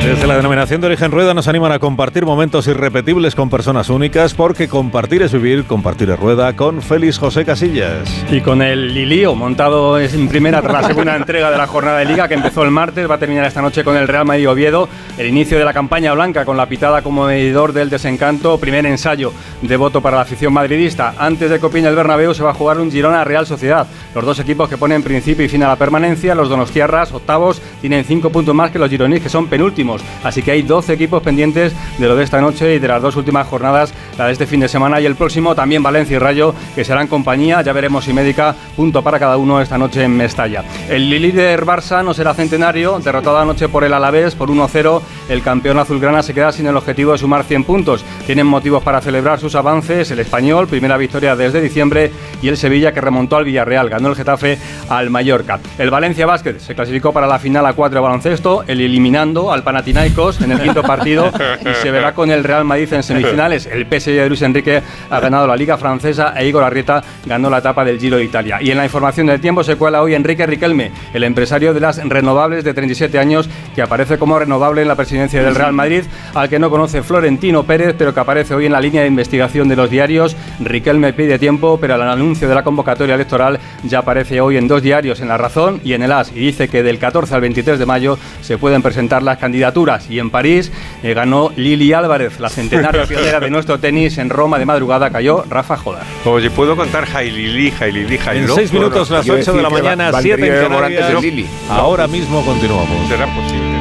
Desde la denominación de origen Rueda nos animan a compartir momentos irrepetibles con personas únicas, porque compartir es vivir, compartir es Rueda, con Félix José Casillas. Y con el Lilío montado en primera tras la segunda entrega de la jornada de Liga, que empezó el martes, va a terminar esta noche con el Real Madrid Oviedo, el inicio de la campaña blanca con la pitada como medidor del desencanto, primer ensayo de voto para la afición madridista. Antes de que opine el Bernabéu se va a jugar un Girona Real Sociedad, los dos equipos que ponen principio y fin a la permanencia. Los donostiarras, octavos, tienen 5 puntos más que los gironís, que son penúltimos. Así que hay 12 equipos pendientes de lo de esta noche y de las dos últimas jornadas, la de este fin de semana y el próximo, también Valencia y Rayo, que serán compañía. Ya veremos si médica, punto para cada uno esta noche en Mestalla. El líder Barça no será centenario, derrotado anoche por el Alavés por 1-0. El campeón azulgrana se queda sin el objetivo de sumar 100 puntos. Tienen motivos para celebrar sus avances: el Español, primera victoria desde diciembre, y el Sevilla, que remontó al Villarreal, ganó el Getafe al Mallorca. El Valencia Basket se clasificó para la final A4 de baloncesto, eliminando al Panathinaikos en el quinto partido, y se verá con el Real Madrid en semifinales. El PSG de Luis Enrique ha ganado la Liga Francesa e Igor Arrieta ganó la etapa del Giro de Italia. Y en la información del tiempo se cuela hoy Enrique Riquelme, el empresario de las renovables, de 37 años, que aparece como renovable en la presidencia del Real Madrid, al que no conoce Florentino Pérez, pero que aparece hoy en la línea de investigación de los diarios. Riquelme pide tiempo, pero el anuncio de la convocatoria electoral ya aparece hoy en dos diarios, en La Razón y en el AS, y dice que del 14 al 23 de mayo se pueden presentar las candidaturas. Y en París ganó Lili Álvarez, la centenaria pionera de nuestro tenis. En Roma de madrugada cayó Rafa Jodar. Oye, ¿puedo contar Jailili? En 6 minutos, las 8 de la mañana, 7 en Canarias. Ahora mismo continuamos. ¿Será posible?